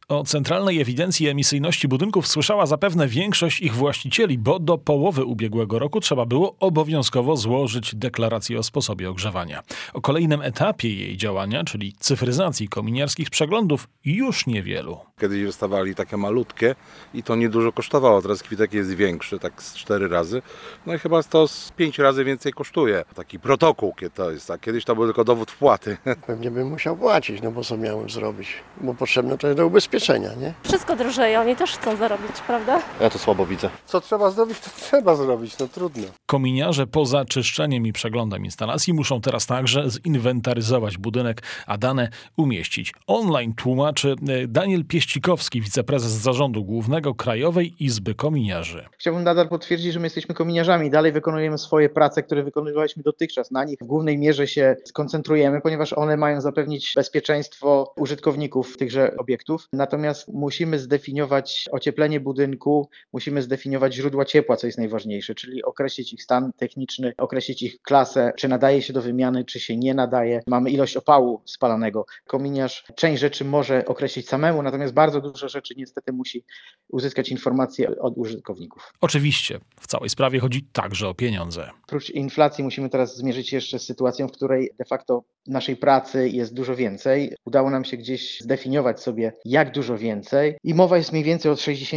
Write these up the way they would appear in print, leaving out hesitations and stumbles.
O centralnej ewidencji emisyjności budynków słyszała zapewne większość ich właścicieli, bo do połowy ubiegłego roku trzeba było obowiązkowo złożyć deklarację o sposobie ogrzewania. O kolejnym etapie jej działania, czyli cyfryzacji kominiarskich przeglądów, już niewielu. Kiedyś wystawali takie malutkie i to niedużo kosztowało. Teraz kwitek jest większy, tak z 4 razy. No i chyba to z 5 razy więcej kosztuje. Taki protokół to jest. A kiedyś to był tylko dowód wpłaty. Pewnie bym musiał płacić, no bo co miałem zrobić? Bo potrzebne to jest do ubezpieczenia, nie? Wszystko drożeje, oni też chcą zarobić, prawda? Ja to słabo widzę. Co trzeba zrobić, to trzeba zrobić, no trudno. Kominiarze poza czyszczeniem i przeglądem instalacji muszą teraz także zinwentaryzować budynek, a dane umieścić online, tłumaczy Daniel Pieścikowski, wiceprezes Zarządu Głównego Krajowej Izby Kominiarzy. Chciałbym nadal potwierdzić, że my jesteśmy kominiarzami. Dalej wykonujemy swoje prace, które wykonywaliśmy dotychczas. Na nich w głównej mierze się skoncentrujemy, ponieważ one mają zapewnić bezpieczeństwo użytkowników tychże obiektów. Natomiast musimy zdefiniować ocieplenie budynku, musimy zdefiniować źródła ciepła, co jest najważniejsze, czyli określić ich stan techniczny, określić ich klasę, czy nadaje się do wymiany, czy się nie nadaje. Mamy ilość opału spalanego. Kominiarz część rzeczy może określić samemu, natomiast bardzo dużo rzeczy niestety musi uzyskać informacje od użytkowników. Oczywiście, w całej sprawie chodzi także o pieniądze. Oprócz inflacji musimy teraz zmierzyć się jeszcze z sytuacją, w której de facto naszej pracy jest dużo więcej. Udało nam się gdzieś zdefiniować sobie, jak dużo więcej i mowa jest mniej więcej od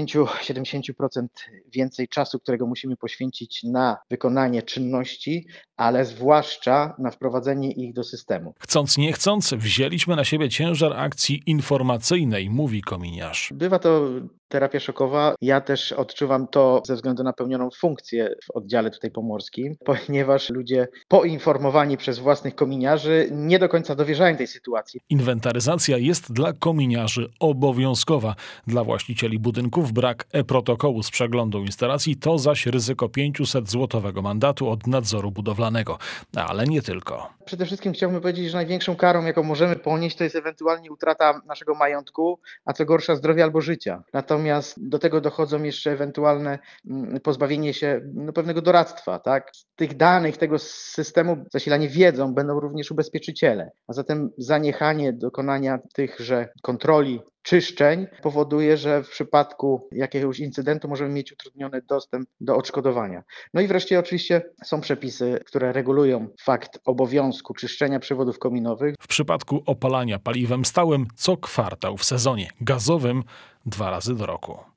60-70% więcej czasu, którego musimy poświęcić na wykonanie czynności, ale zwłaszcza na wprowadzenie ich do systemu. Chcąc nie chcąc, wzięliśmy na siebie ciężar akcji informacyjnej, mówi kominiarz. Bywa to terapia szokowa. Ja też odczuwam to ze względu na pełnioną funkcję w oddziale tutaj pomorskim, ponieważ ludzie poinformowani przez własnych kominiarzy nie do końca dowierzają tej sytuacji. Inwentaryzacja jest dla kominiarzy obowiązkowa. Dla właścicieli budynków brak e-protokołu z przeglądu instalacji to zaś ryzyko 500-złotowego mandatu od nadzoru budowlanego. Ale nie tylko. Przede wszystkim chciałbym powiedzieć, że największą karą, jaką możemy ponieść, to jest ewentualnie utrata naszego majątku, a co gorsza zdrowia albo życia. Natomiast do tego dochodzą jeszcze ewentualne pozbawienie się pewnego doradztwa. Tak? Z tych danych, tego systemu zasilanie wiedzą będą również ubezpieczyciele. A zatem zaniechanie dokonania tychże kontroli, czyszczeń powoduje, że w przypadku jakiegoś incydentu możemy mieć utrudniony dostęp do odszkodowania. No i wreszcie oczywiście są przepisy, które regulują fakt obowiązku czyszczenia przewodów kominowych. W przypadku opalania paliwem stałym co kwartał w sezonie, gazowym 2 razy do roku.